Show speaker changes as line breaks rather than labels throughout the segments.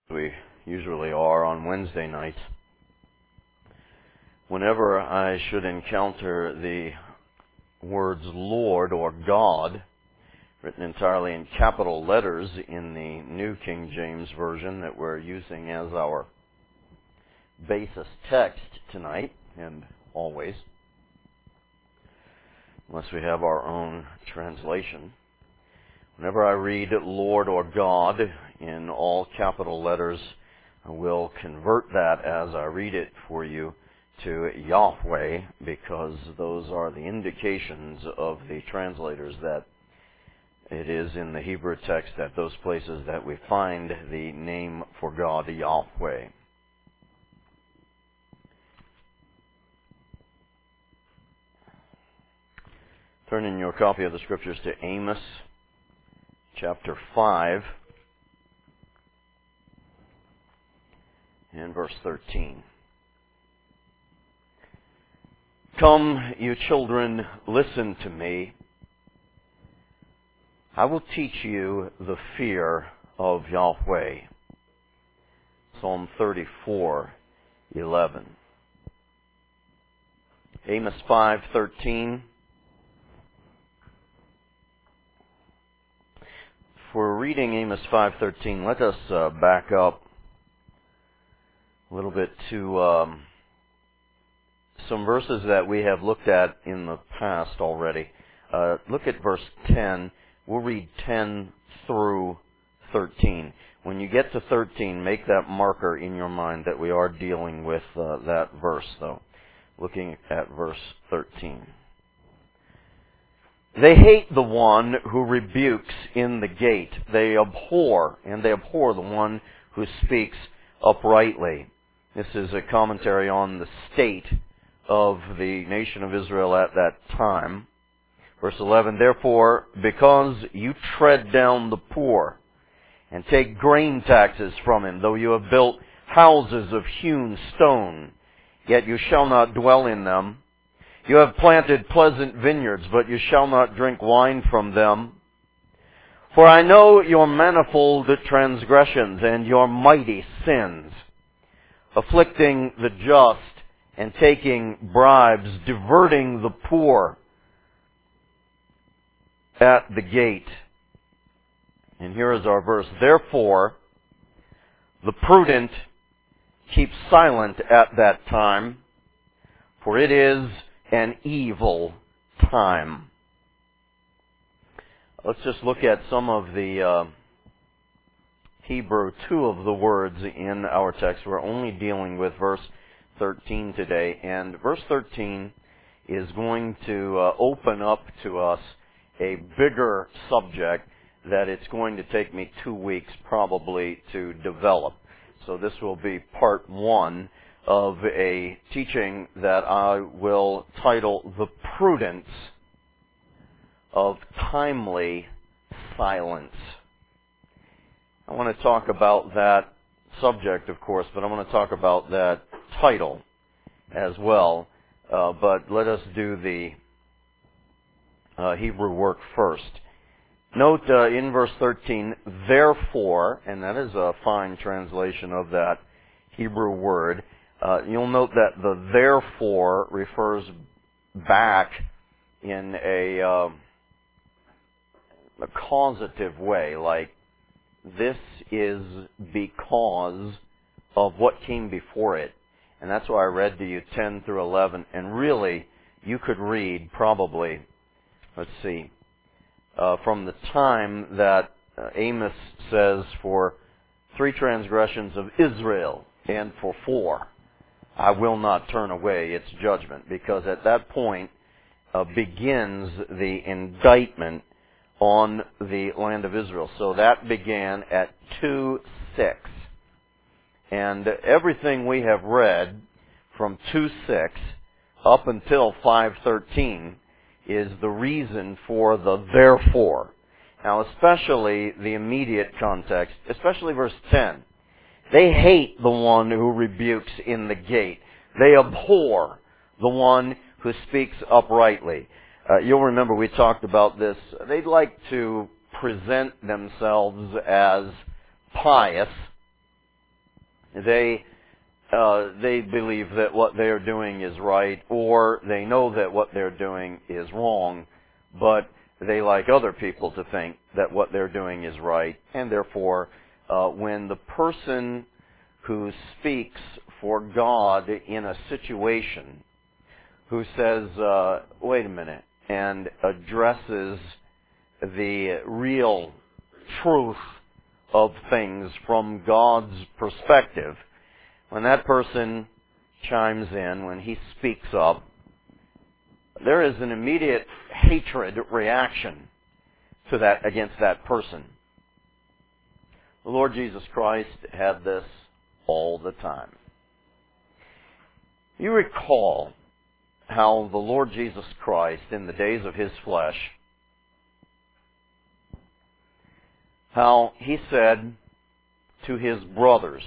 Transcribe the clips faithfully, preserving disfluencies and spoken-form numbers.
We usually are on Wednesday nights. Whenever I should encounter the words Lord or God, written entirely in capital letters in the New King James Version that we're using as our basis text tonight, and always, unless we have our own translation. Whenever I read Lord or God in all capital letters, I will convert that as I read it for you to Yahweh, because those are the indications of the translators that it is in the Hebrew text at those places that we find the name for God, Yahweh. Turn in your copy of the Scriptures to Amos chapter five and verse thirteen. Come, you children, listen to me. I will teach you the fear of Yahweh. Psalm thirty-four eleven. Amos five thirteen. For reading Amos five thirteen, let us uh, back up a little bit to um, some verses that we have looked at in the past already. Uh, look at verse ten. We'll read ten through thirteen. When you get to thirteen, make that marker in your mind that we are dealing with uh, that verse, though. Looking at verse thirteen. They hate the one who rebukes in the gate. They abhor, and they abhor the one who speaks uprightly. This is a commentary on the state of the nation of Israel at that time. Verse eleven, therefore, because you tread down the poor and take grain taxes from him, though you have built houses of hewn stone, yet you shall not dwell in them. You have planted pleasant vineyards, but you shall not drink wine from them. For I know your manifold transgressions and your mighty sins, afflicting the just and taking bribes, diverting the poor at the gate. And here is our verse. Therefore, the prudent keep silent at that time, for it is an evil time. Let's just look at some of the uh, Hebrew, two of the words in our text. We're only dealing with verse thirteen today, and verse thirteen is going to uh, open up to us a bigger subject that it's going to take me two weeks probably to develop. So this will be part one of a teaching that I will title The Prudence of Timely Silence. I want to talk about that subject, of course, but I want to talk about that title as well. Uh, but let us do the uh, Hebrew work first. Note uh, in verse thirteen, therefore, and that is a fine translation of that Hebrew word. Uh, you'll note that the therefore refers back in a, uh, a causative way, like this is because of what came before it. And that's why I read to you ten through eleven. And really, you could read probably, let's see, uh, from the time that uh, Amos says for three transgressions of Israel and for four, I will not turn away its judgment, because at that point uh, begins the indictment on the land of Israel. So that began at two six. And everything we have read from two six up until five thirteen is the reason for the therefore. Now, especially the immediate context, especially verse ten. They hate the one who rebukes in the gate. They abhor the one who speaks uprightly. Uh, you'll remember we talked about this. They'd like to present themselves as pious, They uh, they believe that what they're doing is right, or they know that what they're doing is wrong, but they like other people to think that what they're doing is right, and therefore, uh, when the person who speaks for God in a situation, who says, uh, wait a minute, and addresses the real truth of things from God's perspective, when that person chimes in, when he speaks up, there is an immediate hatred reaction to that, against that person. The Lord Jesus Christ had this all the time. You recall how the Lord Jesus Christ, in the days of His flesh, how He said to His brothers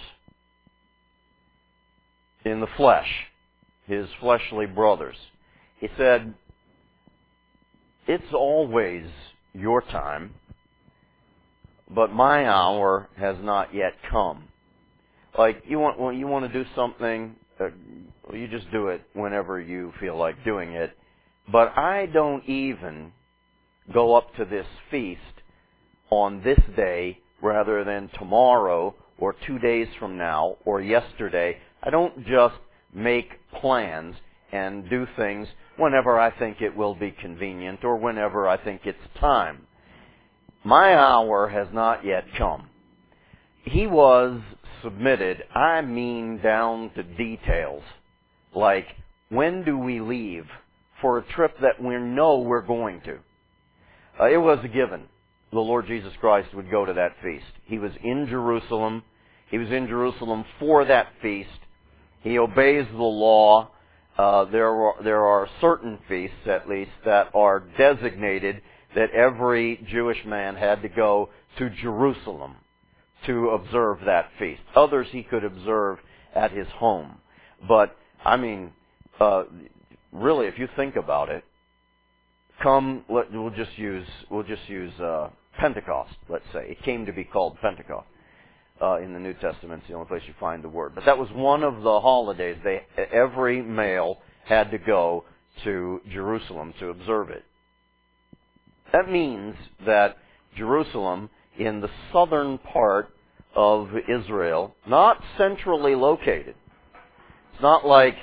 in the flesh, His fleshly brothers, He said, it's always your time, but my hour has not yet come. Like, you want, when you want to do something, uh, you just do it whenever you feel like doing it. But I don't even go up to this feast on this day rather than tomorrow or two days from now or yesterday. I don't just make plans and do things whenever I think it will be convenient or whenever I think it's time. My hour has not yet come. He was submitted, I mean down to details, like when do we leave for a trip that we know we're going to. Uh, it was a given. The Lord Jesus Christ would go to that feast. He was in Jerusalem. He was in Jerusalem for that feast. He obeys the law. Uh, there are, there are certain feasts, at least, that are designated that every Jewish man had to go to Jerusalem to observe that feast. Others he could observe at his home. But, I mean, uh, really, if you think about it, come, let, we'll just use, we'll just use uh, Pentecost, let's say. It came to be called Pentecost. Uh, in the New Testament, it's the only place you find the word. But that was one of the holidays. They, every male had to go to Jerusalem to observe it. That means that Jerusalem, in the southern part of Israel, not centrally located. It's not like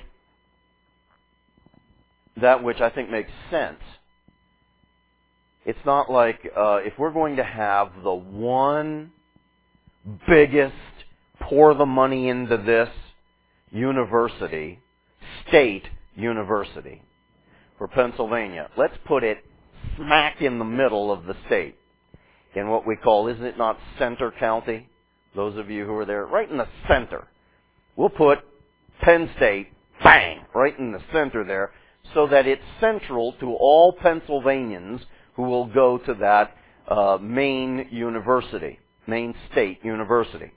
that, which I think makes sense. It's not like uh, if we're going to have the one biggest, pour the money into this university, state university for Pennsylvania. Let's put it smack in the middle of the state in what we call, isn't it not Center County? Those of you who are there, right in the center. We'll put Penn State, bang, right in the center there, so that it's central to all Pennsylvanians who will go to that uh, main university. Main state university.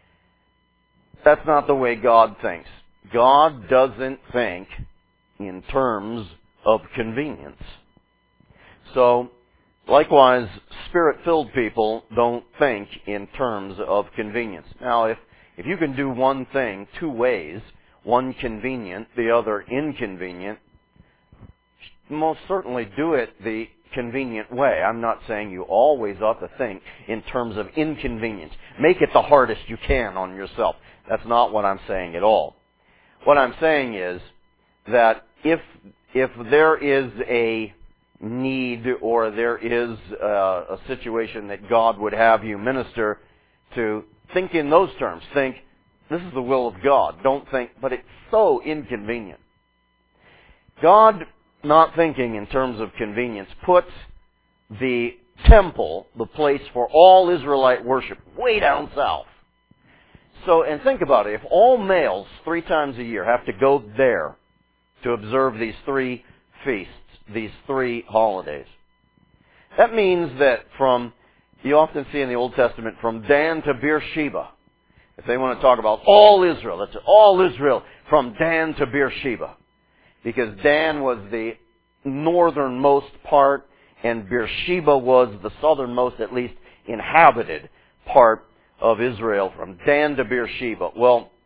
That's not the way God thinks. God doesn't think in terms of convenience. So, likewise, Spirit-filled people don't think in terms of convenience. Now, if, if you can do one thing two ways, one convenient, the other inconvenient, most certainly do it the convenient way. I'm not saying you always ought to think in terms of inconvenience. Make it the hardest you can on yourself. That's not what I'm saying at all. What I'm saying is that if if there is a need or there is a, a situation that God would have you minister to, think in those terms. Think, this is the will of God. Don't think, but it's so inconvenient. God, not thinking in terms of convenience, puts the temple, the place for all Israelite worship, way down south. So, and think about it, if all males three times a year have to go there to observe these three feasts, these three holidays, that means that from, you often see in the Old Testament, from Dan to Beersheba, if they want to talk about all Israel, that's all Israel, from Dan to Beersheba. Because Dan was the northernmost part, and Beersheba was the southernmost, at least inhabited part of Israel, from Dan to Beersheba. Well,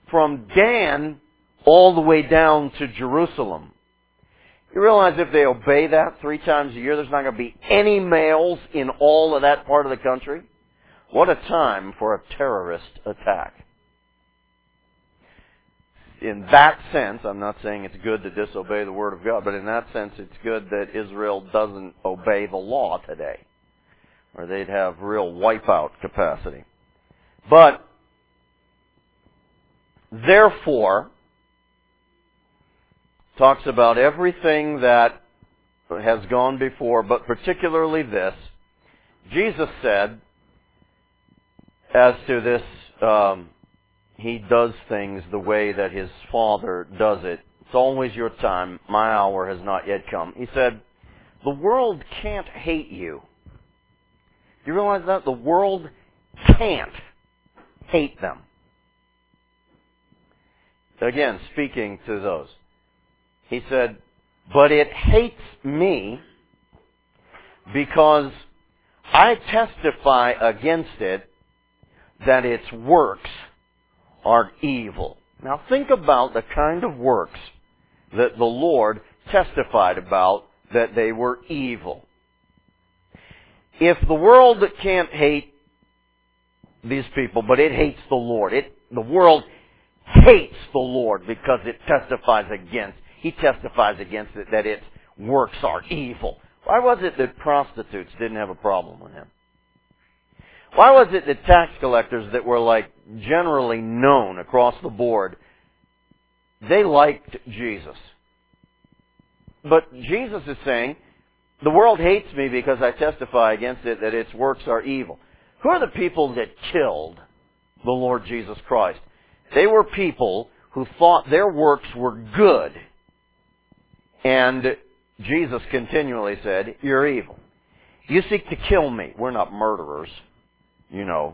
from Dan all the way down to Jerusalem. You realize if they obey that three times a year, there's not going to be any males in all of that part of the country? What a time for a terrorist attack. In that sense, I'm not saying it's good to disobey the Word of God, but in that sense it's good that Israel doesn't obey the law today, or they'd have real wipeout capacity. But, therefore, talks about everything that has gone before, but particularly this. Jesus said, as to this, um, He does things the way that His Father does it. It's always your time. My hour has not yet come. He said, the world can't hate you. Do you realize that? The world can't hate them. Again, speaking to those. He said, but it hates me because I testify against it that its works are evil. Now think about the kind of works that the Lord testified about, that they were evil. If the world can't hate these people, but it hates the Lord, it, the world hates the Lord because it testifies against, He testifies against it that its works are evil. Why was it that prostitutes didn't have a problem with Him? Why was it that tax collectors that were like generally known across the board, they liked Jesus? But Jesus is saying, the world hates me because I testify against it that its works are evil. Who are the people that killed the Lord Jesus Christ? They were people who thought their works were good. And Jesus continually said, you're evil. You seek to kill me. We're not murderers. You know,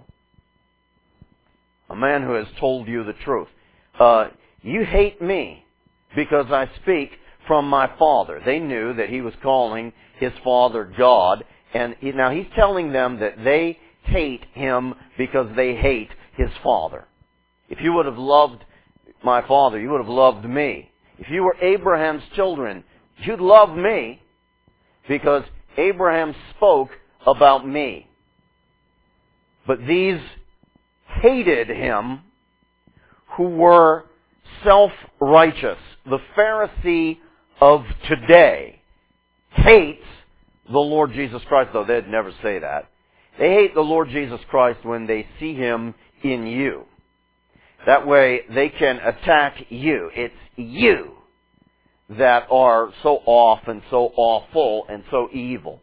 a man who has told you the truth. Uh, you hate me because I speak from my Father. They knew that He was calling His Father God. And he, now He's telling them that they hate Him because they hate His Father. If you would have loved my Father, you would have loved me. If you were Abraham's children, you'd love me because Abraham spoke about me. But these hated Him who were self-righteous. The Pharisee of today hates the Lord Jesus Christ, though they'd never say that. They hate the Lord Jesus Christ when they see Him in you. That way they can attack you. It's you that are so off and so awful and so evil.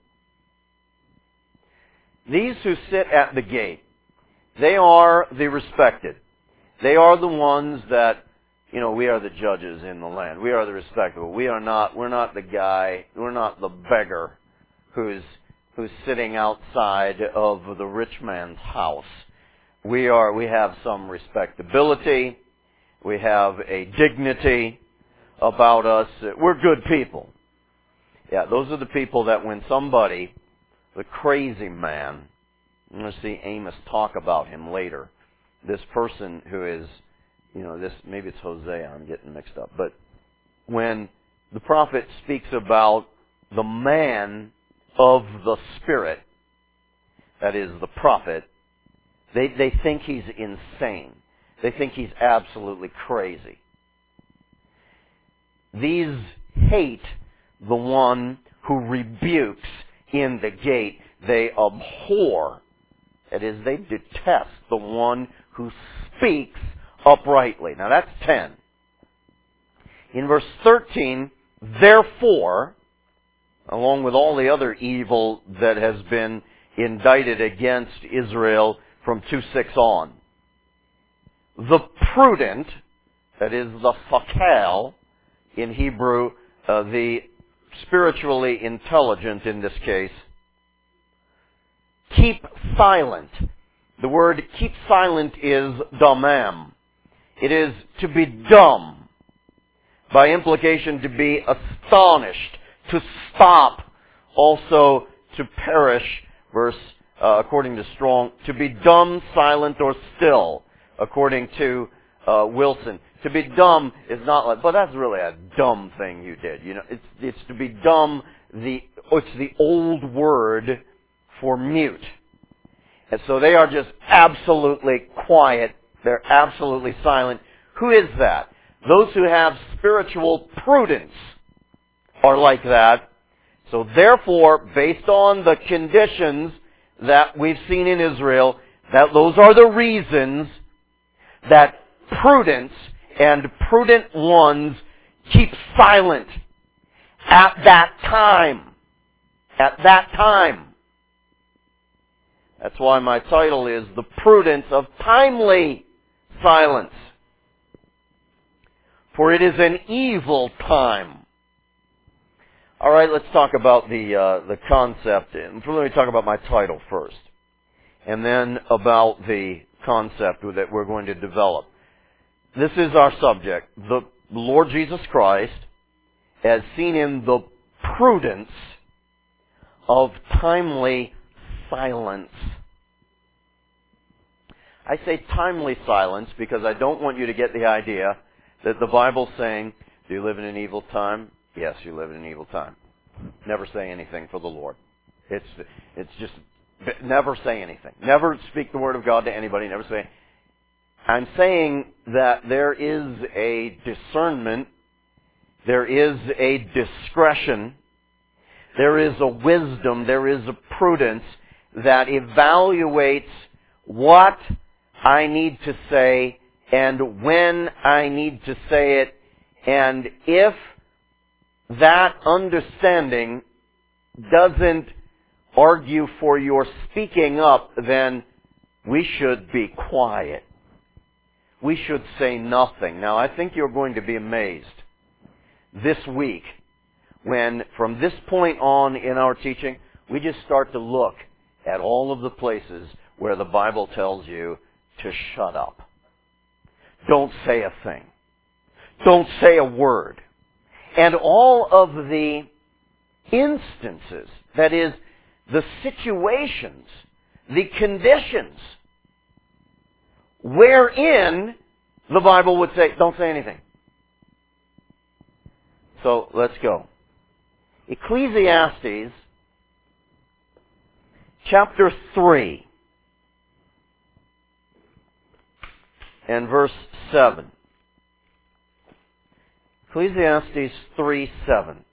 These who sit at the gate, they are the respected. They are the ones that, you know, we are the judges in the land. We are the respectable. We are not, we're not the guy, we're not the beggar who's, who's sitting outside of the rich man's house. We are, we have some respectability. We have a dignity about us. We're good people. Yeah, those are the people that when somebody, the crazy man, I'm going to see Amos talk about him later. This person who is, you know, this, maybe it's Hosea, I'm getting mixed up. But when the prophet speaks about the man of the Spirit, that is the prophet, they, they think he's insane. They think he's absolutely crazy. These hate the one who rebukes in the gate. They abhor, that is, they detest the one who speaks uprightly. Now that's ten. In verse thirteen, therefore, along with all the other evil that has been indicted against Israel from two six on, the prudent, that is the fakal, in Hebrew, uh, the spiritually intelligent in this case, keep silent. The word keep silent is damam. It is to be dumb. By implication, to be astonished, to stop, also to perish, verse, uh, according to Strong, to be dumb, silent, or still, according to uh, Wilson. To be dumb is not like, but that's really a dumb thing you did. You know, it's it's to be dumb. The it's the old word for mute, and so they are just absolutely quiet. They're absolutely silent. Who is that? Those who have spiritual prudence are like that. So therefore, based on the conditions that we've seen in Israel, that those are the reasons that prudence and prudent ones keep silent at that time. At that time. That's why my title is The Prudence of Timely Silence. For it is an evil time. All right, let's talk about the uh, the concept. Let me talk about my title first, and then about the concept that we're going to develop. This is our subject: the Lord Jesus Christ, as seen in the prudence of timely silence. I say timely silence because I don't want you to get the idea that the Bible's saying, "Do you live in an evil time?" Yes, you live in an evil time. Never say anything for the Lord. It's it's just, never say anything. Never speak the word of God to anybody. Never say. I'm saying that there is a discernment, there is a discretion, there is a wisdom, there is a prudence that evaluates what I need to say and when I need to say it, and if that understanding doesn't argue for your speaking up, then we should be quiet. We should say nothing. Now, I think you're going to be amazed this week when, from this point on in our teaching, we just start to look at all of the places where the Bible tells you to shut up. Don't say a thing. Don't say a word. And all of the instances, that is, the situations, the conditions, wherein the Bible would say, don't say anything. So, let's go. Ecclesiastes, chapter three, and verse seven. Ecclesiastes three seven.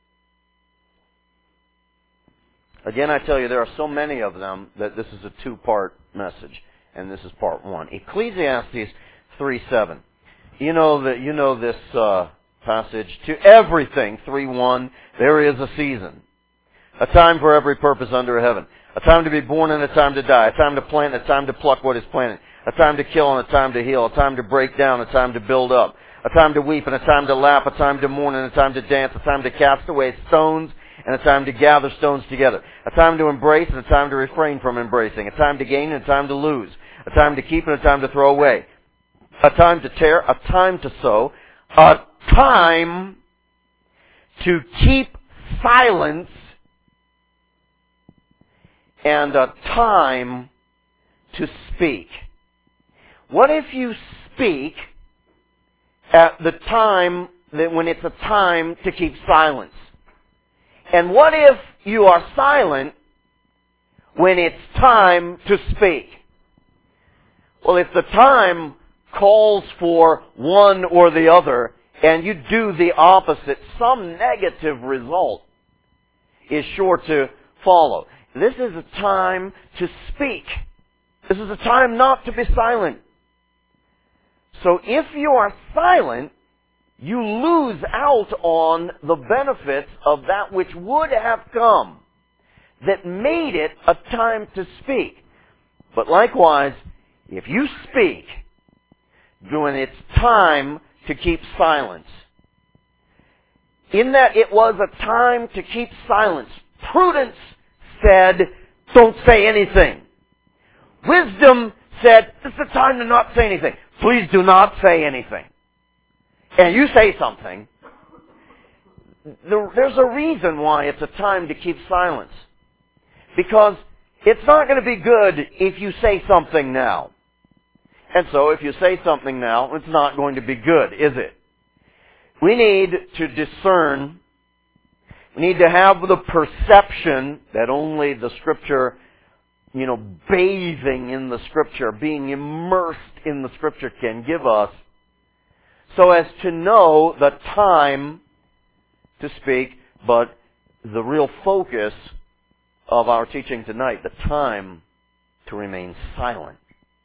Again, I tell you, there are so many of them that this is a two-part message, and this is part one. Ecclesiastes three seven. You know that you know this uh, passage. To everything, three one, there is a season, a time for every purpose under heaven, a time to be born and a time to die, a time to plant and a time to pluck what is planted, a time to kill and a time to heal, a time to break down, a time to build up, a time to weep and a time to laugh, a time to mourn and a time to dance, a time to cast away stones and a time to gather stones together, a time to embrace and a time to refrain from embracing, a time to gain and a time to lose, a time to keep and a time to throw away, a time to tear, a time to sow, a time to keep silence, and a time to speak. What if you speak at the time that when it's a time to keep silence? And what if you are silent when it's time to speak? Well, if the time calls for one or the other, and you do the opposite, some negative result is sure to follow. This is a time to speak. This is a time not to be silent. So if you are silent, you lose out on the benefits of that which would have come that made it a time to speak. But likewise, if you speak when it's time to keep silence, in that it was a time to keep silence, prudence said, don't say anything. Wisdom said, this is the time to not say anything. Please do not say anything. And you say something, there's a reason why it's a time to keep silence. Because it's not going to be good if you say something now. And so if you say something now, it's not going to be good, is it? We need to discern. We need to have the perception that only the Scripture, you know, bathing in the Scripture, being immersed in the Scripture can give us, so as to know the time to speak, but the real focus of our teaching tonight, the time to remain silent.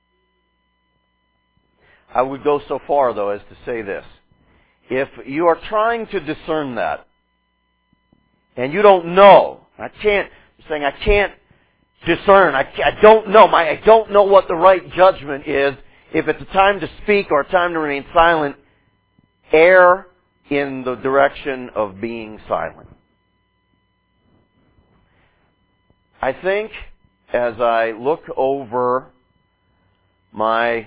I would go so far, though, as to say this. If you are trying to discern that, and you don't know, I can't, you're saying I can't discern, I, I don't know, my, I don't know what the right judgment is, if it's a time to speak or a time to remain silent, err in the direction of being silent. I think as I look over my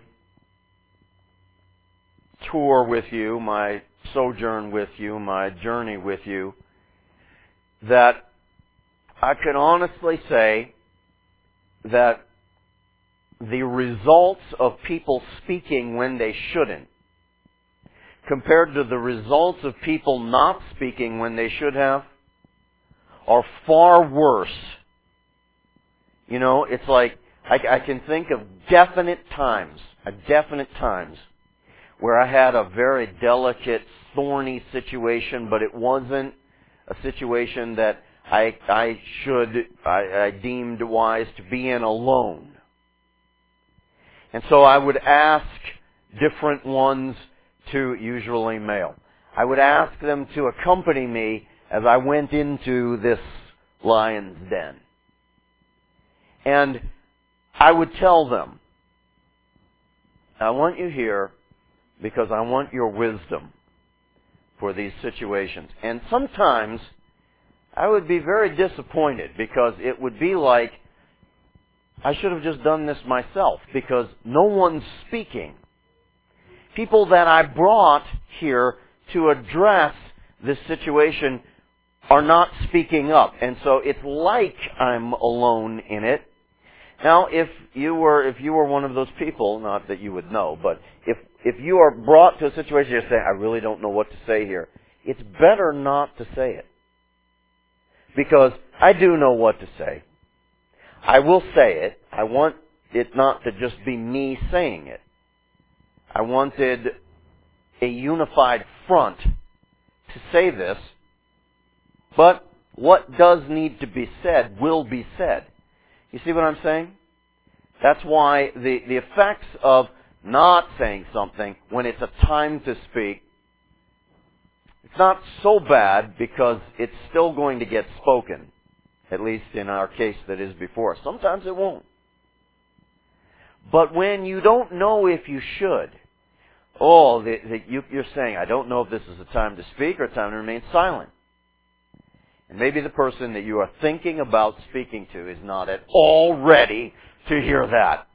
tour with you, my sojourn with you, my journey with you, that I can honestly say that the results of people speaking when they shouldn't, compared to the results of people not speaking when they should have, are far worse. You know, it's like, I, I can think of definite times, definite times, where I had a very delicate, thorny situation, but it wasn't a situation that I, I should, I, I deemed wise to be in alone. And so I would ask different ones to, usually male, I would ask them to accompany me as I went into this lion's den. And I would tell them, I want you here because I want your wisdom for these situations. And sometimes I would be very disappointed because it would be like I should have just done this myself because no one's speaking. People that I brought here to address this situation are not speaking up. And so it's like I'm alone in it. Now, if you were if you were one of those people, not that you would know, but if if you are brought to a situation you're saying, I really don't know what to say here, it's better not to say it. Because I do know what to say. I will say it. I want it not to just be me saying it. I wanted a unified front to say this, but what does need to be said will be said. You see what I'm saying? That's why the, the effects of not saying something when it's a time to speak, it's not so bad because it's still going to get spoken, at least in our case that is before us. Sometimes it won't. But when you don't know if you should, oh, the, the, you, you're saying, I don't know if this is a time to speak or a time to remain silent. And maybe the person that you are thinking about speaking to is not at all ready to hear that.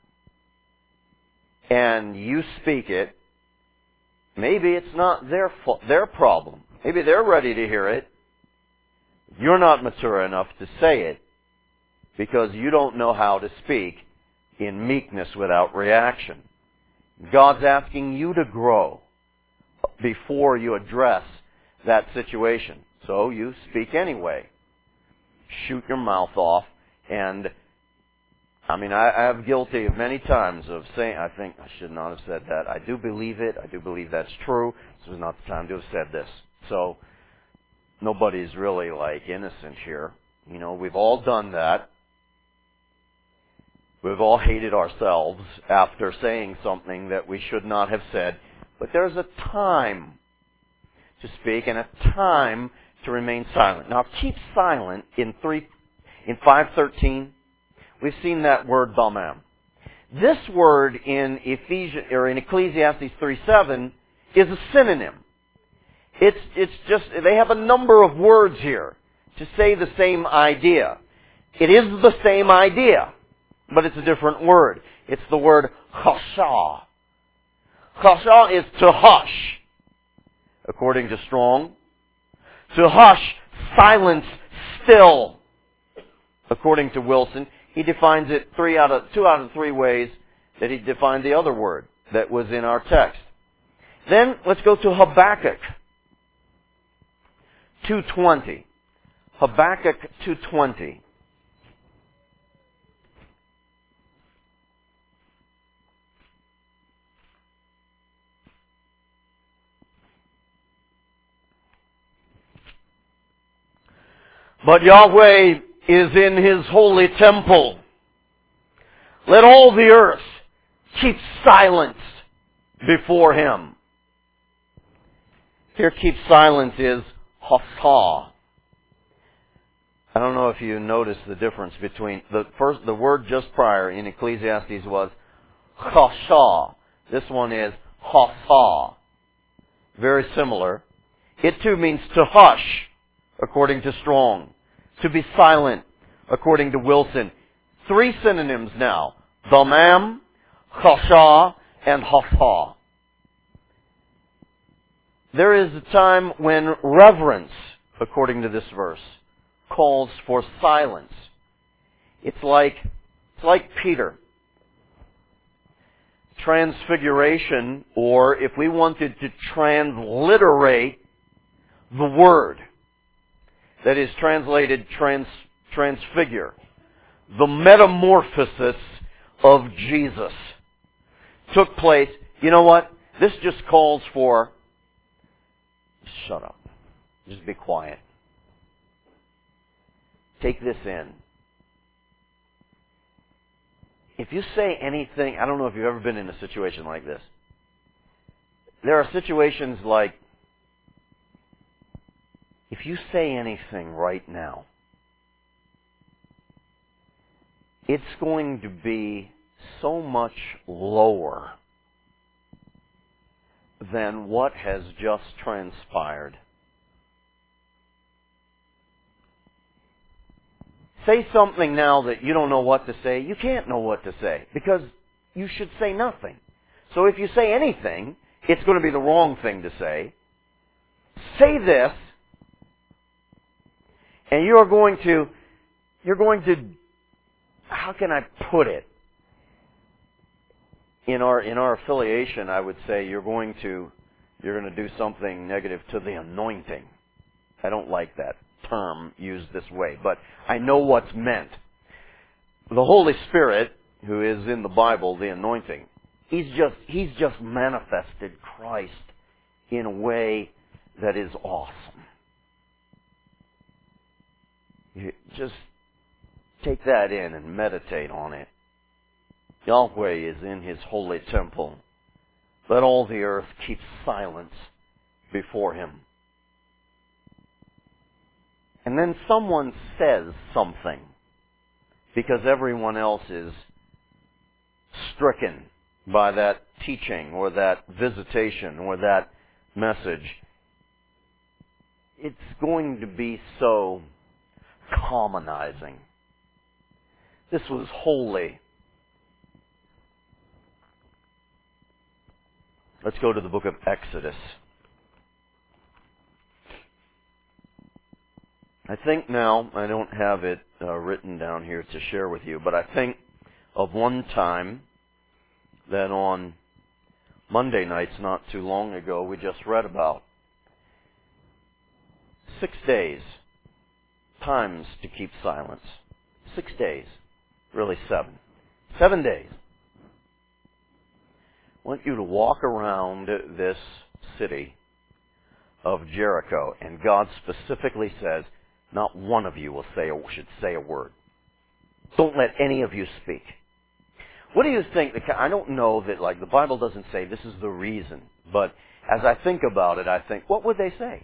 And you speak it. Maybe it's not their fault, their problem. Maybe they're ready to hear it. You're not mature enough to say it because you don't know how to speak in meekness without reaction. God's asking you to grow before you address that situation. So you speak anyway. Shoot your mouth off. And, I mean, I, I have guilty of many times of saying, I think I should not have said that. I do believe it. I do believe that's true. This was not the time to have said this. So, nobody's really, like, innocent here. You know, we've all done that. We've all hated ourselves after saying something that we should not have said. But there's a time to speak and a time to remain silent. Now, keep silent in three, in five thirteen. We've seen that word damam. This word in Ephesians or in Ecclesiastes three seven is a synonym. It's it's just they have a number of words here to say the same idea. It is the same idea, but it's a different word. It's the word chasha. Chasha is to hush, according to Strong. To hush, silence, still, according to Wilson. He defines it three out of two out of three ways that he defined the other word. that was in our text. Then let's go to Habakkuk two twenty. Habakkuk two twenty. But Yahweh is in His holy temple. Let all the earth keep silence before Him. Here, keep silence is hasa. I don't know if you noticed the difference between the first, the word just prior in Ecclesiastes was chasha. This one is hasa. Very similar. It too means to hush, according to Strong. To be silent, according to Wilson. Three synonyms now. Damam, chasha, and hasa. There is a time when reverence, according to this verse, calls for silence. It's like, it's like Peter. Transfiguration, or if we wanted to transliterate the word that is translated trans, transfigure, the metamorphosis of Jesus took place. You know what? This just calls for, shut up. Just be quiet. Take this in. If you say anything, I don't know if you've ever been in a situation like this. There are situations like, if you say anything right now, it's going to be so much lower than what has just transpired. Say something now that you don't know what to say. You can't know what to say because you should say nothing. So if you say anything, it's going to be the wrong thing to say. Say this, and you are going to, you're going to, how can I put it? In our in our affiliation, I would say you're going to you're going to do something negative to the anointing. I don't like that term used this way, but I know what's meant. The Holy Spirit, who is in the Bible, the anointing, he's just he's just manifested Christ in a way that is awesome. You just take that in and meditate on it. Yahweh is in His holy temple. Let all the earth keep silence before Him. And then someone says something because everyone else is stricken by that teaching or that visitation or that message. It's going to be so commonizing. This was holy. Let's go to the book of Exodus. I think now, I don't have it uh, written down here to share with you, but I think of one time that on Monday nights not too long ago we just read about. Six days, times to keep silence. Six days, really seven. Seven days. I want you to walk around this city of Jericho, and God specifically says, not one of you will say should say a word. Don't let any of you speak. What do you think? I don't know that, like, the Bible doesn't say this is the reason, but as I think about it, I think, what would they say?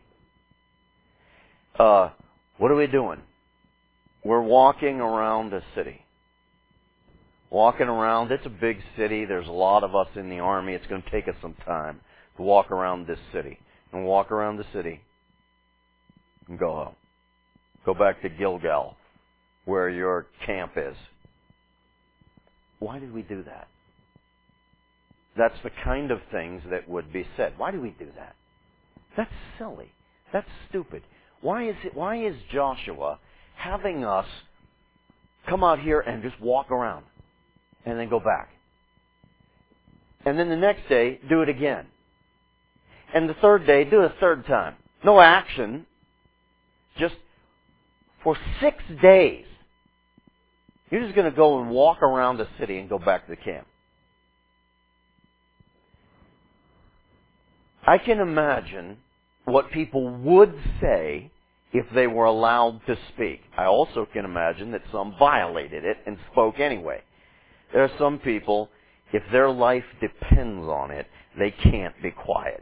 Uh, what are we doing? We're walking around a city. Walking around, it's a big city. There's a lot of us in the army. It's going to take us some time to walk around this city. And walk around the city and go home. Go back to Gilgal, where your camp is. Why did we do that? That's the kind of things that would be said. Why do we do that? That's silly. That's stupid. Why is it, why is Joshua having us come out here and just walk around and then go back? And then the next day, do it again. And the third day, do it a third time. No action. Just for six days. You're just going to go and walk around the city and go back to the camp. I can imagine what people would say if they were allowed to speak. I also can imagine that some violated it and spoke anyway. There are some people, if their life depends on it, they can't be quiet.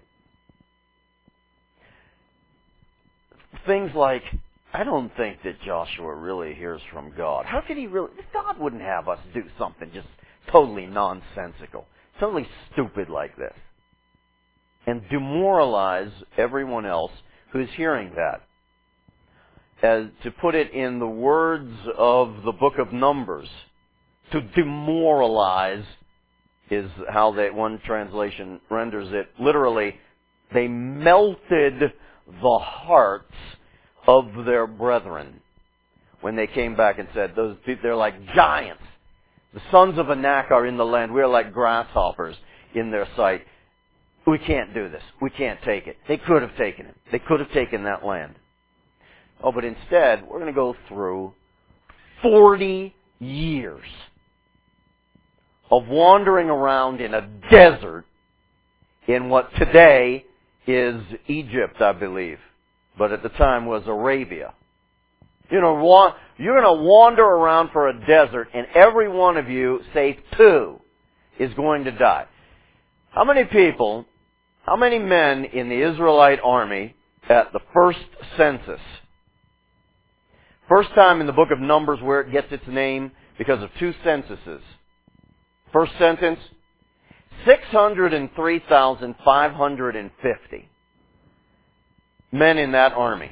Things like, I don't think that Joshua really hears from God. How could he really? God wouldn't have us do something just totally nonsensical, totally stupid like this, and demoralize everyone else who's hearing that. As to put it in the words of the book of Numbers, to demoralize is how they, one translation renders it. Literally, they melted the hearts of their brethren when they came back and said, "Those people, they're like giants. The sons of Anak are in the land. We're like grasshoppers in their sight. We can't do this. We can't take it." They could have taken it. They could have taken that land. Oh, but instead, we're going to go through forty years of wandering around in a desert in what today is Egypt, I believe, but at the time was Arabia. You know, you're going to wander around for a desert, and every one of you, save two, is going to die. How many people, how many men in the Israelite army at the first census? First time in the book of Numbers where it gets its name because of two censuses. First sentence, six hundred three thousand five hundred fifty men in that army.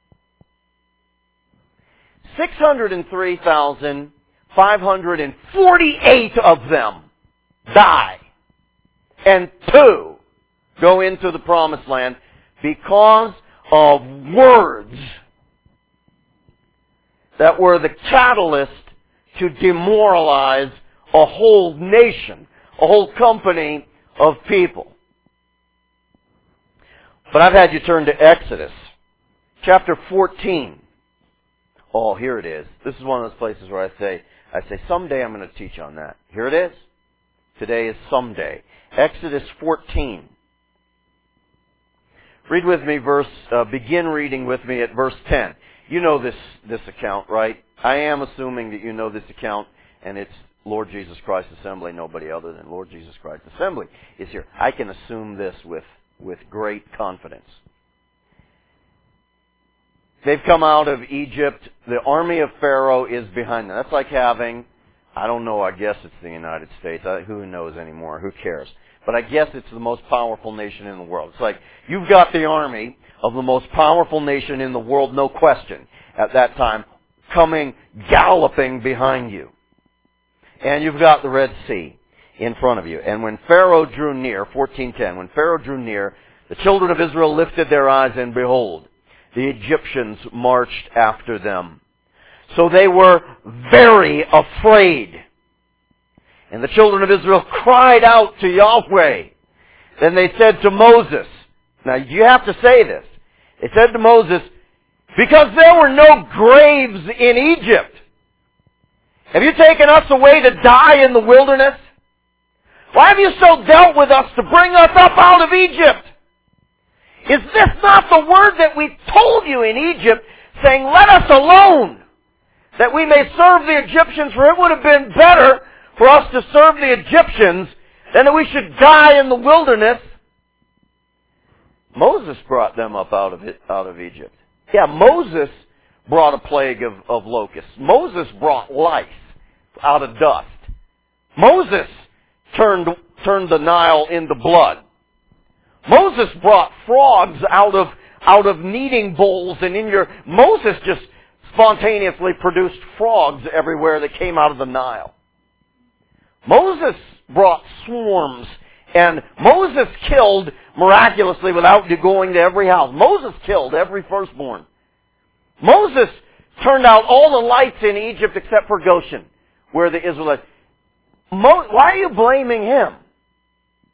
six hundred three thousand five hundred forty-eight of them die. And two go into the promised land because of words that were the catalyst to demoralize a whole nation, a whole company of people. But I've had you turn to Exodus, chapter fourteen. Oh, here it is. This is one of those places where I say, I say, someday I'm going to teach on that. Here it is. Today is someday. Exodus fourteen. Read with me verse, uh, begin reading with me at verse ten. You know this, this account, right? I am assuming that you know this account, and it's Lord Jesus Christ Assembly. Nobody other than Lord Jesus Christ Assembly is here. I can assume this with, with great confidence. They've come out of Egypt. The army of Pharaoh is behind them. That's like having, I don't know, I guess it's the United States. I, who knows anymore? Who cares? But I guess it's the most powerful nation in the world. It's like, you've got the army of the most powerful nation in the world, no question, at that time, coming galloping behind you. And you've got the Red Sea in front of you. And when Pharaoh drew near, fourteen ten, when Pharaoh drew near, the children of Israel lifted their eyes, and behold, the Egyptians marched after them. So they were very afraid. And the children of Israel cried out to Yahweh. Then they said to Moses, now you have to say this. They said to Moses, because there were no graves in Egypt, have you taken us away to die in the wilderness? Why have you so dealt with us to bring us up out of Egypt? Is this not the word that we told you in Egypt, saying, let us alone, that we may serve the Egyptians, for it would have been better for us to serve the Egyptians than that we should die in the wilderness? Moses brought them up out of it, out of Egypt. Yeah, Moses brought a plague of, of locusts. Moses brought lice out of dust. Moses turned, turned the Nile into blood. Moses brought frogs out of, out of kneading bowls, and in your, Moses just spontaneously produced frogs everywhere that came out of the Nile. Moses brought swarms, and Moses killed miraculously without going to every house. Moses killed every firstborn. Moses turned out all the lights in Egypt except for Goshen, where the Israelites. Mo, why are you blaming him?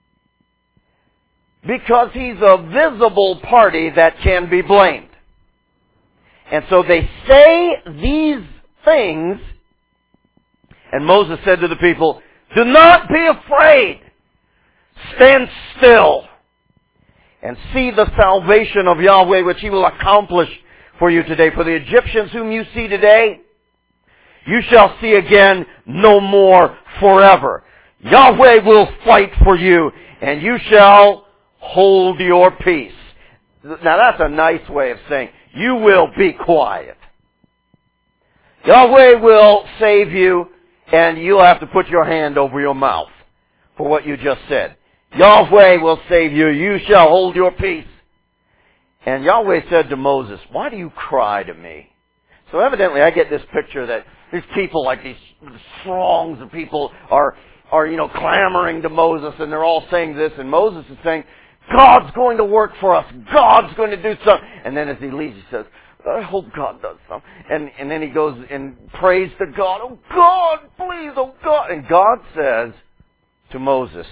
because he's a visible party that can be blamed. And so they say these things, and Moses said to the people, "Do not be afraid. Stand still and see the salvation of Yahweh, which He will accomplish for you today. For the Egyptians whom you see today, you shall see again no more forever. Yahweh will fight for you, and you shall hold your peace." Now that's a nice way of saying, you will be quiet. Yahweh will save you, and you'll have to put your hand over your mouth for what you just said. Yahweh will save you, you shall hold your peace. And Yahweh said to Moses, "Why do you cry to me?" So evidently I get this picture that these people, like these throngs of people are, are, you know, clamoring to Moses, and they're all saying this, and Moses is saying, "God's going to work for us. God's going to do something." And then as he leaves, he says, "I hope God does something." And, and then he goes and prays to God, "Oh God, please, oh God." And God says to Moses,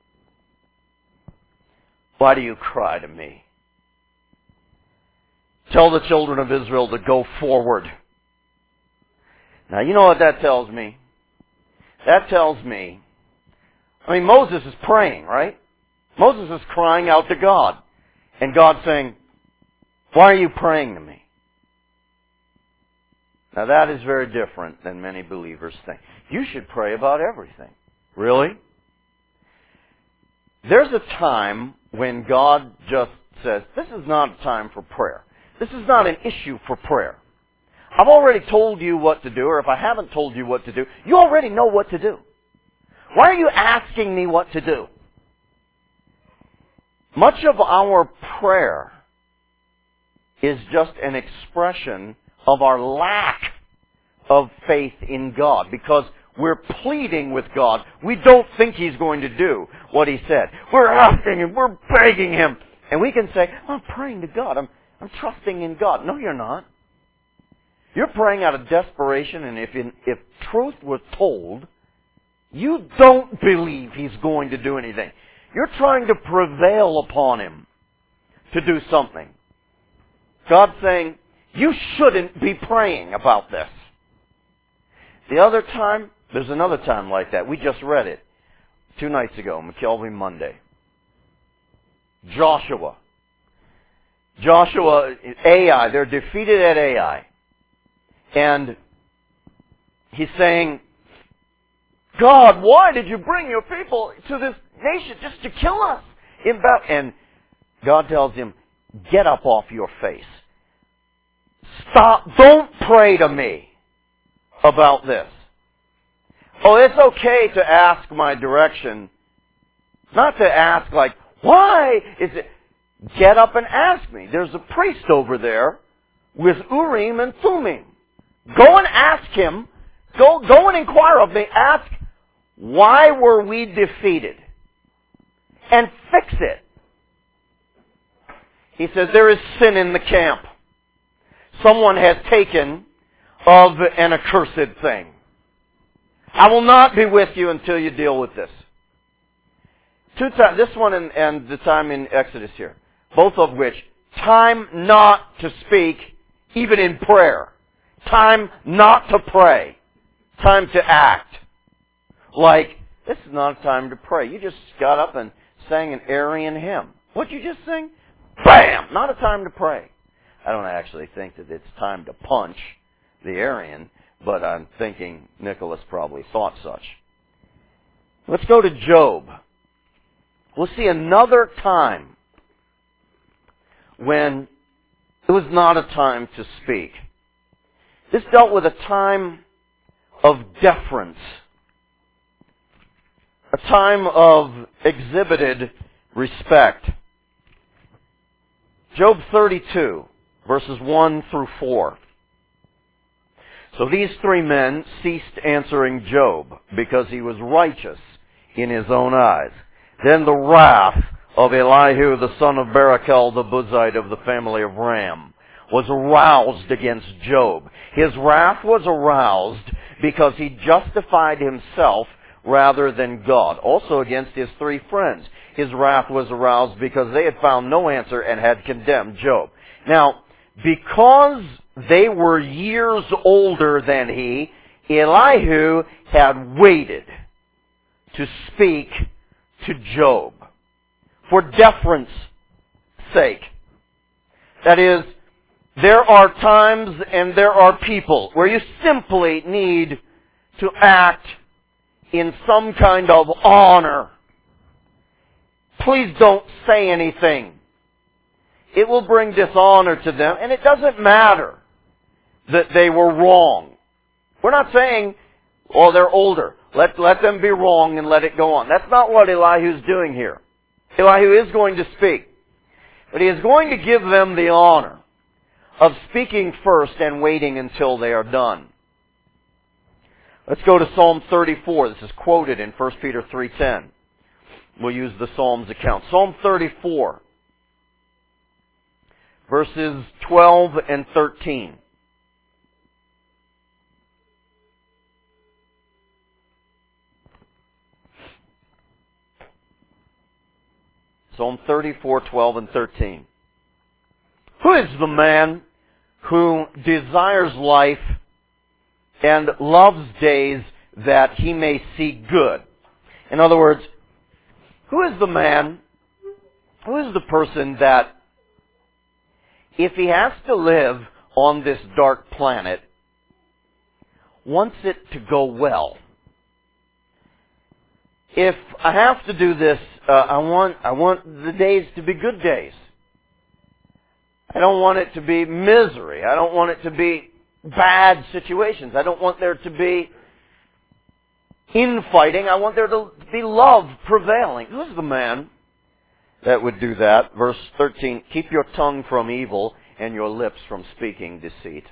"Why do you cry to me? Tell the children of Israel to go forward." Now, you know what that tells me? That tells me, I mean, Moses is praying, right? Moses is crying out to God. And God's saying, "Why are you praying to me?" Now, that is very different than many believers think. You should pray about everything. Really? There's a time when God just says, "This is not a time for prayer. This is not an issue for prayer. I've already told you what to do, or if I haven't told you what to do, you already know what to do. Why are you asking me what to do?" Much of our prayer is just an expression of our lack of faith in God, because we're pleading with God. We don't think He's going to do what He said. We're asking Him, we're begging Him, and we can say, "I'm praying to God, I'm, I'm trusting in God." No, you're not. You're praying out of desperation, and if, in, if truth was told, you don't believe He's going to do anything. You're trying to prevail upon Him to do something. God's saying, you shouldn't be praying about this. The other time, there's another time like that. We just read it two nights ago, McKelvey Monday. Joshua. Joshua, Ai, they're defeated at Ai. And he's saying, "God, why did you bring your people to this nation just to kill us?" And God tells him, "Get up off your face. Stop. Don't pray to me about this. Oh, it's okay to ask my direction. Not to ask like, why is it? Get up and ask me. There's a priest over there with Urim and Thummim. Go and ask him. Go, go and inquire of me. Ask, why were we defeated? And fix it." He says, "There is sin in the camp. Someone has taken of an accursed thing. I will not be with you until you deal with this." Two times, this one and, and the time in Exodus here, both of which, time not to speak, even in prayer. Time not to pray. Time to act. Like, this is not a time to pray. You just got up and sang an Aryan hymn. What'd you just sing? Bam! Not a time to pray. I don't actually think that it's time to punch the Aryan, but I'm thinking Nicholas probably thought such. Let's go to Job. We'll see another time when it was not a time to speak. This dealt with a time of deference, a time of exhibited respect. Job thirty-two, verses one through four. "So these three men ceased answering Job, because he was righteous in his own eyes. Then the wrath of Elihu, the son of Barachel, the Buzite of the family of Ram, was aroused against Job. His wrath was aroused because he justified himself rather than God. Also against his three friends. his wrath was aroused because they had found no answer and had condemned Job. Now, because they were years older than he, Elihu had waited to speak to Job for deference sake. That is, there are times and there are people where you simply need to act in some kind of honor. Please don't say anything. It will bring dishonor to them, and it doesn't matter that they were wrong. We're not saying, oh, they're older. Let, let them be wrong and let it go on. That's not what Elihu's doing here. Elihu is going to speak, but he is going to give them the honor of speaking first and waiting until they are done. Let's go to Psalm thirty-four. This is quoted in First Peter three ten. We'll use the Psalms account. Psalm thirty-four, verses twelve and thirteen. Psalm thirty-four, twelve and thirteen. Who is the man who desires life and loves days that he may see good? In other words, who is the man, who is the person that, if he has to live on this dark planet, wants it to go well? If I have to do this, uh, I want I want the days to be good days. I don't want it to be misery. I don't want it to be bad situations. I don't want there to be infighting. I want there to be love prevailing. Who's the man that would do that? Verse thirteen, keep your tongue from evil and your lips from speaking deceit.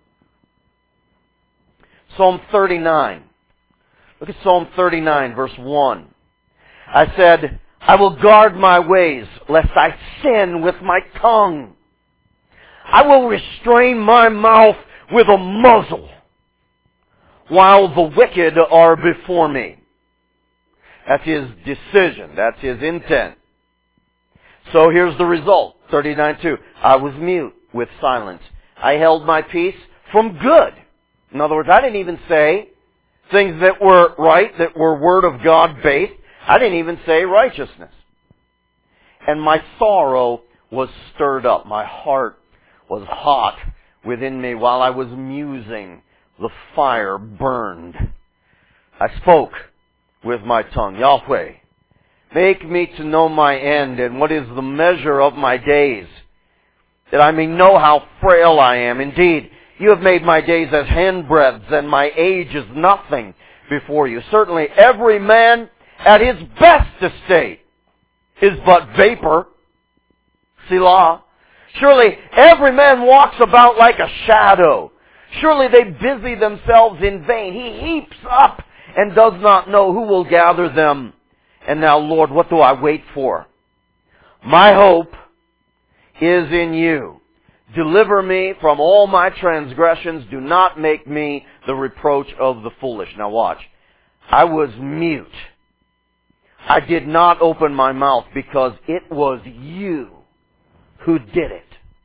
Psalm thirty-nine. Look at Psalm thirty-nine, verse one. I said, I will guard my ways, lest I sin with my tongue. I will restrain my mouth with a muzzle, while the wicked are before me. That's his decision. That's his intent. So here's the result. thirty-nine two. I was mute with silence. I held my peace from good. In other words, I didn't even say things that were right, that were Word of God based. I didn't even say righteousness. And my sorrow was stirred up. My heart was hot within me while I was musing. The fire burned. I spoke with my tongue. Yahweh, make me to know my end and what is the measure of my days, that I may know how frail I am. Indeed, you have made my days as handbreadths, and my age is nothing before you. Certainly every man at his best estate is but vapor. Selah. Surely every man walks about like a shadow. Surely they busy themselves in vain. He heaps up and does not know who will gather them. And now, Lord, what do I wait for? My hope is in you. Deliver me from all my transgressions. Do not make me the reproach of the foolish. Now watch. I was mute. I did not open my mouth because it was you who did it.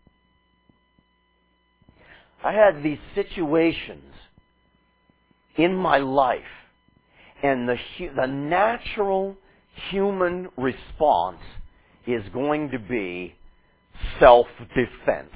I had these situations in my life, and the, the natural human response is going to be self-defense.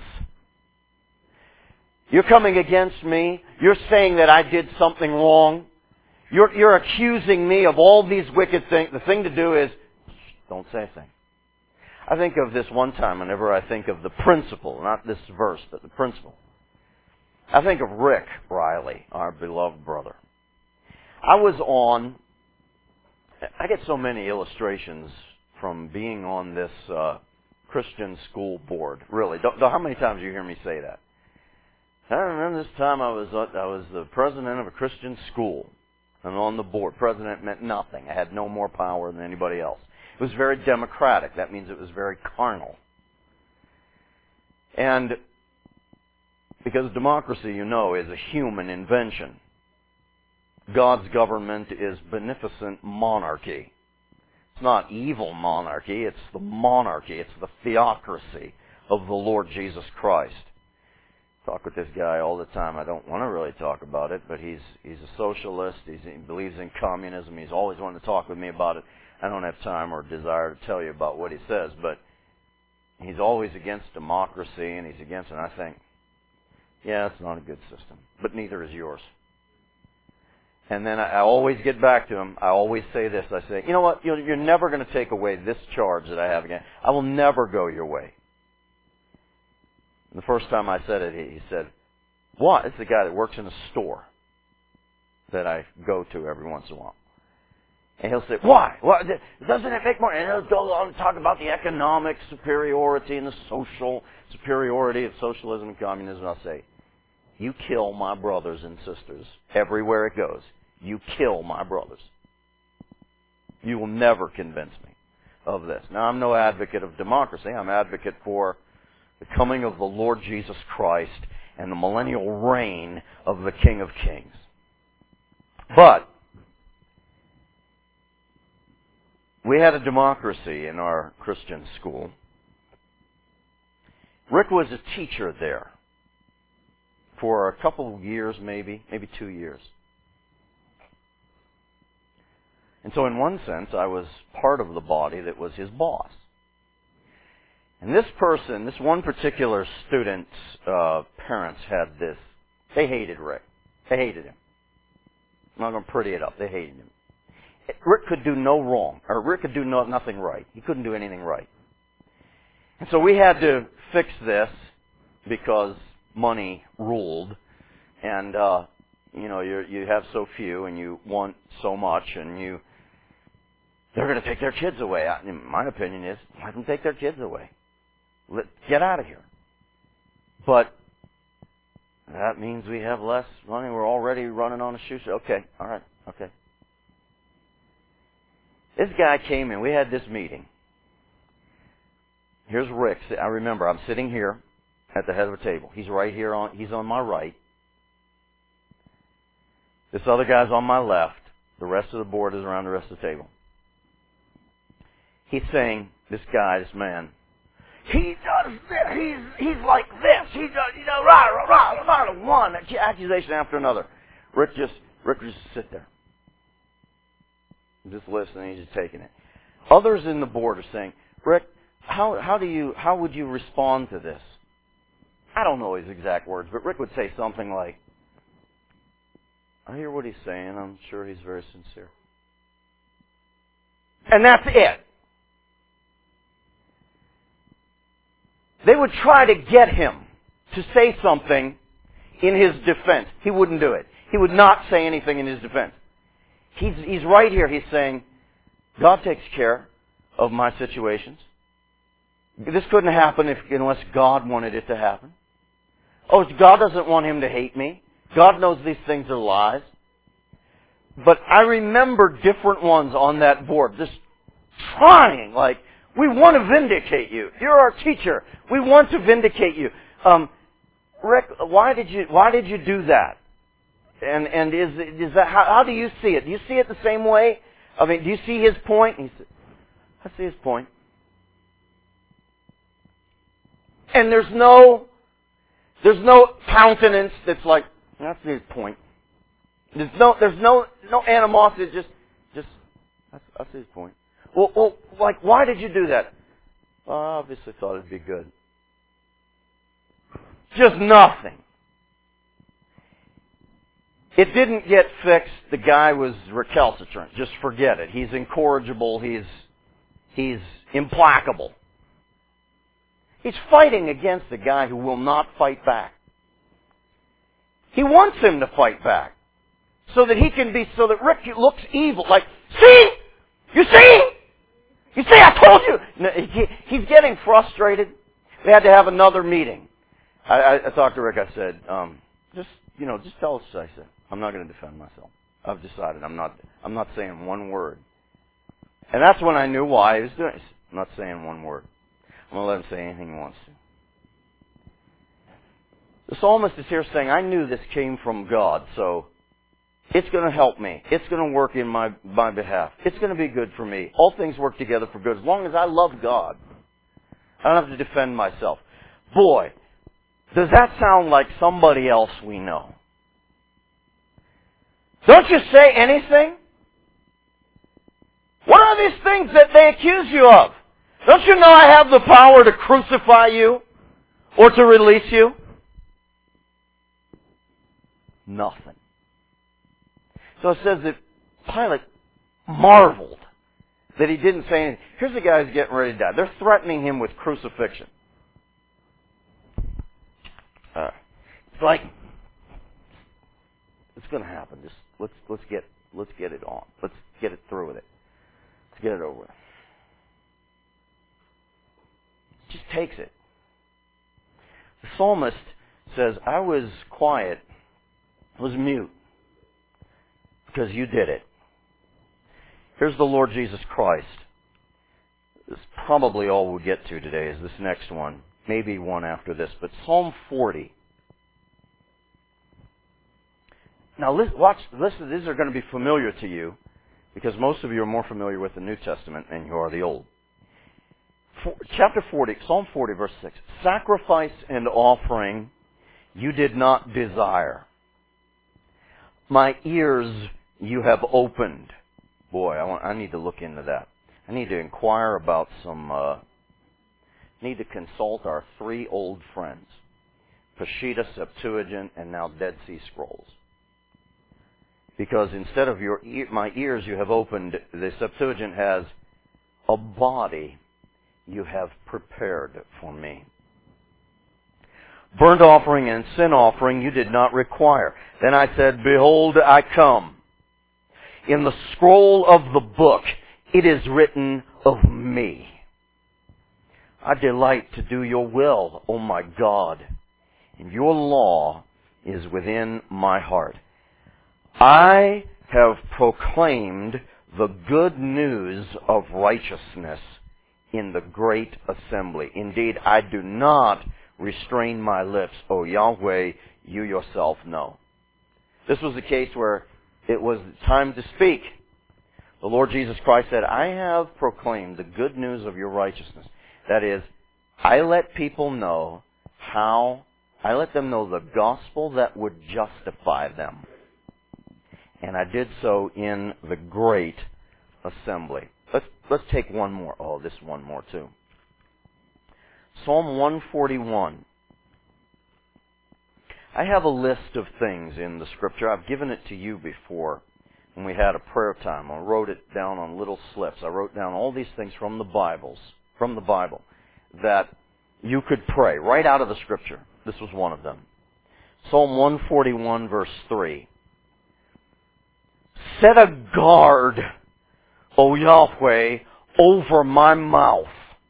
You're coming against me. You're saying that I did something wrong. You're, you're accusing me of all these wicked things. The thing to do is, don't say a thing. I think of this one time whenever I think of the principle, not this verse, but the principle. I think of Rick Riley, our beloved brother. I was on, I get so many illustrations from being on this uh, Christian school board. Really, don't, don't, how many times do you hear me say that? I remember this time I was I was the president of a Christian school, and on the board. President meant nothing. I had no more power than anybody else. It was very democratic. That means it was very carnal. And because democracy, you know, is a human invention. God's government is beneficent monarchy. It's not evil monarchy, it's the monarchy, it's the theocracy of the Lord Jesus Christ. I talk with this guy all the time. I don't want to really talk about it, but he's he's a socialist. He's, he believes in communism. He's always wanted to talk with me about it. I don't have time or desire to tell you about what he says, but he's always against democracy, and he's against it. And I think, yeah, it's not a good system, but neither is yours. And then I, I always get back to him. I always say this. I say, you know what? You're, you're never going to take away this charge that I have again. I will never go your way. And the first time I said it, he, he said, what? It's the guy that works in a store that I go to every once in a while. And he'll say, why? Why? Doesn't it make more? And he'll go on and talk about the economic superiority and the social superiority of socialism and communism. I'll say, you kill my brothers and sisters everywhere it goes. You kill my brothers. You will never convince me of this. Now, I'm no advocate of democracy. I'm an advocate for the coming of the Lord Jesus Christ and the millennial reign of the King of Kings. But we had a democracy in our Christian school. Rick was a teacher there for a couple of years, maybe, maybe two years. And so in one sense, I was part of the body that was his boss. And this person, this one particular student's uh, parents had this. They hated Rick. They hated him. I'm not going to pretty it up. They hated him. Rick could do no wrong, or Rick could do no, nothing right. He couldn't do anything right. And so we had to fix this because money ruled, and uh, you know you you have so few, and you want so much, and you they're going to take their kids away. I, my opinion is, let them take their kids away. Let, get out of here. But that means we have less money. We're already running on a shoe. Okay, all right, okay. This guy came in. We had this meeting. Here's Rick. I remember, I'm sitting here at the head of the table. He's right here. On. He's on my right. This other guy's on my left. The rest of the board is around the rest of the table. He's saying, this guy, this man, he does this. He's he's like this. He does, you know, rah, rah, rah, rah, one accusation after another. Rick just, Rick just sit there. Just listening, he's just taking it. Others in the board are saying, Rick, how how do you how would you respond to this? I don't know his exact words, but Rick would say something like, I hear what he's saying. I'm sure he's very sincere. And that's it. They would try to get him to say something in his defense. He wouldn't do it. He would not say anything in his defense. He's, he's right here. He's saying, God takes care of my situations. This couldn't happen if, unless God wanted it to happen. Oh, God doesn't want him to hate me. God knows these things are lies. But I remember different ones on that board just trying, like, we want to vindicate you. You're our teacher. We want to vindicate you. Um, Rick, why did you why did you do that? And and is is that how, how do you see it? Do you see it the same way? I mean, do you see his point? And he said, I see his point. And there's no there's no countenance that's like, that's his point. There's no there's no no animosity. Just just that's, that's his point. Well, well, like, why did you do that? Well, I obviously thought it'd be good. Just nothing. It didn't get fixed. The guy was recalcitrant. Just forget it. He's incorrigible. He's he's implacable. He's fighting against the guy who will not fight back. He wants him to fight back, so that he can be, so that Rick looks evil. Like, see, you see. You see, I told you! No, he, he's getting frustrated. We had to have another meeting. I, I, I talked to Rick. I said, um, just, you know, just tell us. I said, I'm not going to defend myself. I've decided I'm not, I'm not saying one word. And that's when I knew why he was doing it. I'm not saying one word. I'm going to let him say anything he wants to. The psalmist is here saying, I knew this came from God, so It's going to help me. It's going to work in my, my behalf. It's going to be good for me. All things work together for good. As long as I love God, I don't have to defend myself. Boy, does that sound like somebody else we know? Don't you say anything? What are these things that they accuse you of? Don't you know I have the power to crucify you or to release you? Nothing. So it says that Pilate marveled that he didn't say anything. Here's the guy who's getting ready to die. They're threatening him with crucifixion. Uh, it's like, it's going to happen. Just let's let's get let's get it on. Let's get it through with it. Let's get it over with. Just takes it. The psalmist says, "I was quiet, was mute, because you did it." Here's the Lord Jesus Christ. This is probably all we'll get to today is this next one. Maybe one after this. But Psalm forty. Now, listen, watch, listen, these are going to be familiar to you because most of you are more familiar with the New Testament than you are the Old. For, chapter forty, Psalm forty, verse six. Sacrifice and offering you did not desire. My ears you have opened. Boy, I, want, I need to look into that. I need to inquire about some, uh, need to consult our three old friends. Peshitta, Septuagint, and now Dead Sea Scrolls. Because instead of your ear, my ears you have opened, the Septuagint has a body you have prepared for me. Burnt offering and sin offering you did not require. Then I said, behold, I come. In the scroll of the book, it is written of me. I delight to do your will, O my God, and your law is within my heart. I have proclaimed the good news of righteousness in the great assembly. Indeed, I do not restrain my lips, O Yahweh, you yourself know. This was the case where it was time to speak. The Lord Jesus Christ said, I have proclaimed the good news of your righteousness. That is, I let people know how, I let them know the gospel that would justify them. And I did so in the great assembly. Let's, let's take one more. Oh, this one more too. Psalm one forty-one. I have a list of things in the Scripture. I've given it to you before when we had a prayer time. I wrote it down on little slips. I wrote down all these things from the Bibles, from the Bible, that you could pray right out of the Scripture. This was one of them. Psalm one forty-one, verse three. Set a guard, O Yahweh, over my mouth.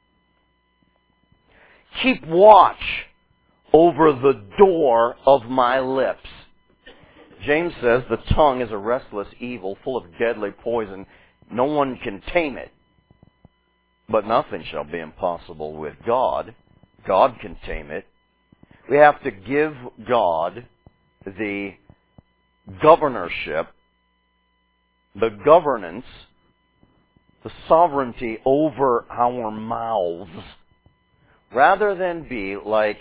Keep watch over the door of my lips. James says the tongue is a restless evil full of deadly poison. No one can tame it. But nothing shall be impossible with God. God can tame it. We have to give God the governorship, the governance, the sovereignty over our mouths, rather than be like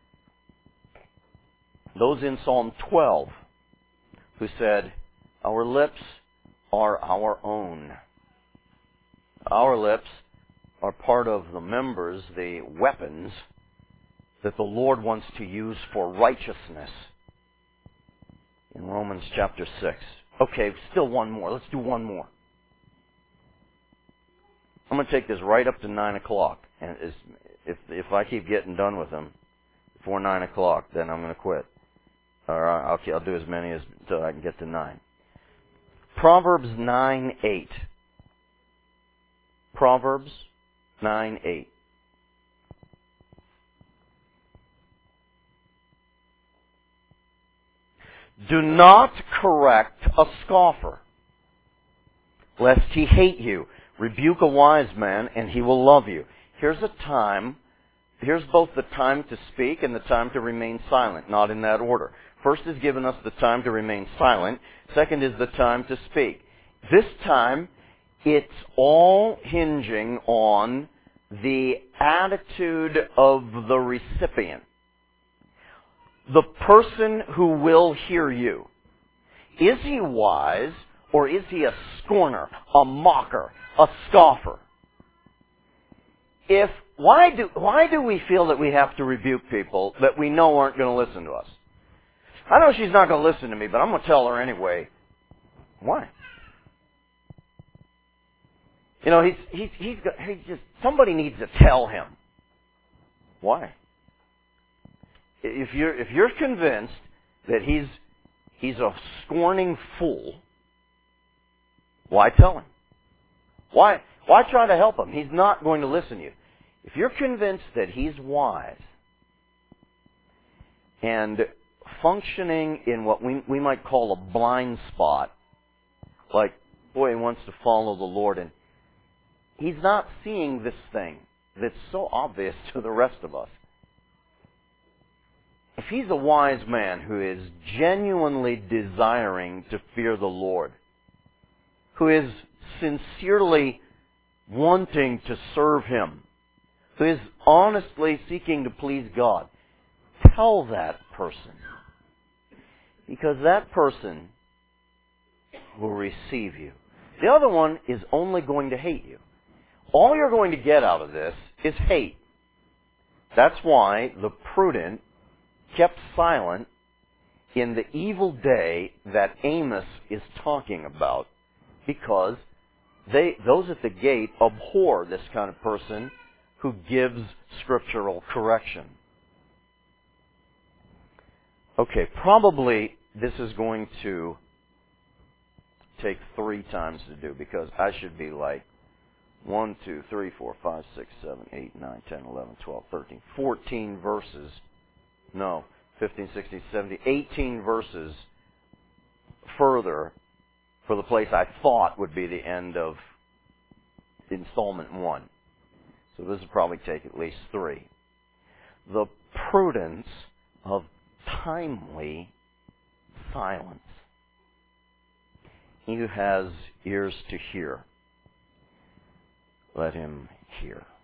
those in Psalm twelve who said, our lips are our own. Our lips are part of the members, the weapons that the Lord wants to use for righteousness in Romans chapter six. Okay, still one more. Let's do one more. I'm going to take this right up to nine o'clock. And if if I keep getting done with them before nine o'clock, then I'm going to quit. Or I'll, I'll do as many as until I can get to nine. Proverbs nine eight. Proverbs nine eight. Do not correct a scoffer, lest he hate you. Rebuke a wise man, and he will love you. Here's a time, here's both the time to speak and the time to remain silent, not in that order. First is given us the time to remain silent. Second is the time to speak. This time, it's all hinging on the attitude of the recipient. The person who will hear you. Is he wise, or is he a scorner, a mocker, a scoffer? If why do why do we feel that we have to rebuke people that we know aren't going to listen to us? I know she's not going to listen to me, but I'm going to tell her anyway. Why? You know, he's he's he's got, he just somebody needs to tell him. Why? If you're if you're convinced that he's he's a scorning fool, why tell him? Why why try to help him? He's not going to listen to you. If you're convinced that he's wise and functioning in what we we might call a blind spot, like, boy, he wants to follow the Lord, and he's not seeing this thing that's so obvious to the rest of us. If he's a wise man who is genuinely desiring to fear the Lord, who is sincerely wanting to serve Him, who is honestly seeking to please God, tell that person. Because that person will receive you. The other one is only going to hate you. All you're going to get out of this is hate. That's why the prudent kept silent in the evil day that Amos is talking about, because they, those at the gate abhor this kind of person who gives scriptural correction. Okay, probably this is going to take three times to do, because I should be like one, two, three, four, five, six, seven, eight, nine, ten, eleven, twelve, thirteen, fourteen verses. No, fifteen, sixteen, seventeen, eighteen verses further for the place I thought would be the end of installment one. So this will probably take at least three. The prudence of timely silence. He who has ears to hear, let him hear.